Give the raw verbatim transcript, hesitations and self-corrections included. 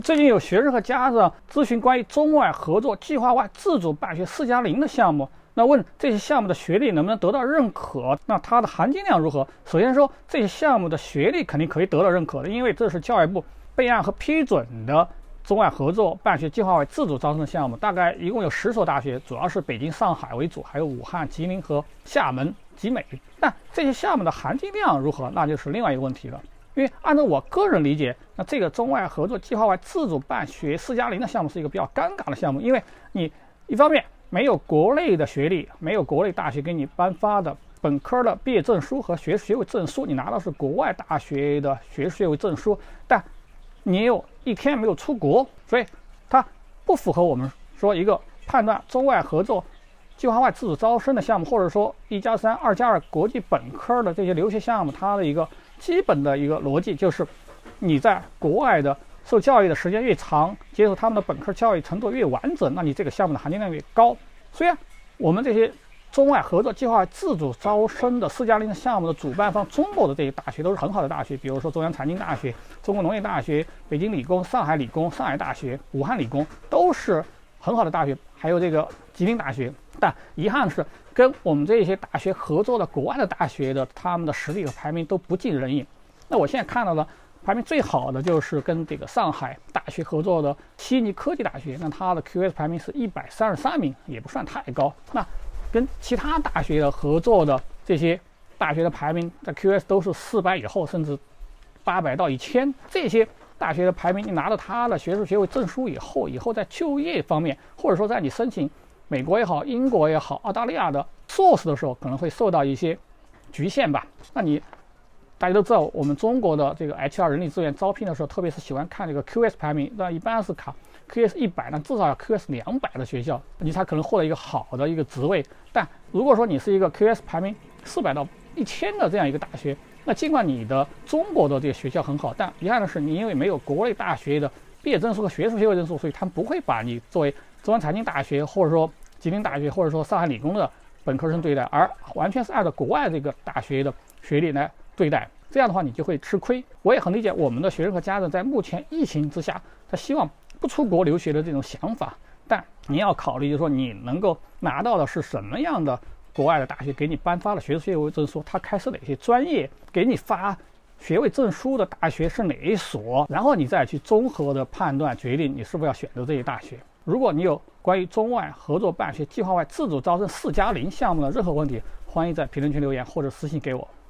最近有学生和家长咨询关于中外合作、计划外自主办学四加零的项目，那问这些项目的学历能不能得到认可？那它的含金量如何？首先说，这些项目的学历肯定可以得到认可的，因为这是教育部备案和批准的中外合作办学计划外自主招生的项目，大概一共有十所大学，主要是北京、上海为主，还有武汉、吉林和厦门、集美。但这些项目的含金量如何，那就是另外一个问题了。因为按照我个人理解，那这个中外合作计划外自主办学四加零的项目是一个比较尴尬的项目，因为你一方面没有国内的学历，没有国内大学给你颁发的本科的毕业证书和学士学位证书，你拿到是国外大学的学士学位证书，但你有一天没有出国，所以它不符合我们说一个判断中外合作计划外自主招生的项目，或者说一加三、二加二国际本科的这些留学项目，它的一个基本的一个逻辑就是，你在国外的受教育的时间越长，接受他们的本科教育程度越完整，那你这个项目的含金量越高。虽然我们这些中外合作计划自主招生的四加零的项目的主办方中国的这些大学都是很好的大学，比如说中央财经大学、中国农业大学、北京理工、上海理工、上海大学、武汉理工都是很好的大学，还有这个吉林大学。但遗憾的是，跟我们这些大学合作的国外的大学的他们的实力和排名都不尽人意。那我现在看到的排名最好的就是跟这个上海大学合作的悉尼科技大学，那它的 Q S 排名是一百三十三名，也不算太高。那跟其他大学的合作的这些大学的排名在 Q S 都是四百以后，甚至八百到一千。这些大学的排名，你拿到他的学士学位证书以后，以后在就业方面，或者说在你申请美国也好、英国也好、澳大利亚的硕士的时候，可能会受到一些局限吧。那你大家都知道，我们中国的这个 H R 人力资源招聘的时候，特别是喜欢看这个 Q S 排名，那一般是考 Q S 一百，那至少要 Q S 两百的学校，你才可能获得一个好的一个职位。但如果说你是一个 Q S 排名四百到一千的这样一个大学，那尽管你的中国的这个学校很好，但遗憾的是，你因为没有国内大学的毕业证书和学士学位证书，所以他们不会把你作为中央财经大学或者说吉林大学或者说上海理工的本科生对待，而完全是按照国外这个大学的学历来对待。这样的话，你就会吃亏。我也很理解我们的学生和家长在目前疫情之下，他希望不出国留学的这种想法，但你要考虑，就是说你能够拿到的是什么样的国外的大学给你颁发了学士学位证书，他开设哪些专业，给你发学位证书的大学是哪一所，然后你再去综合的判断决定你是否要选择这些大学。如果你有关于中外合作办学计划外自主招生四加零项目的任何问题，欢迎在评论区留言或者私信给我。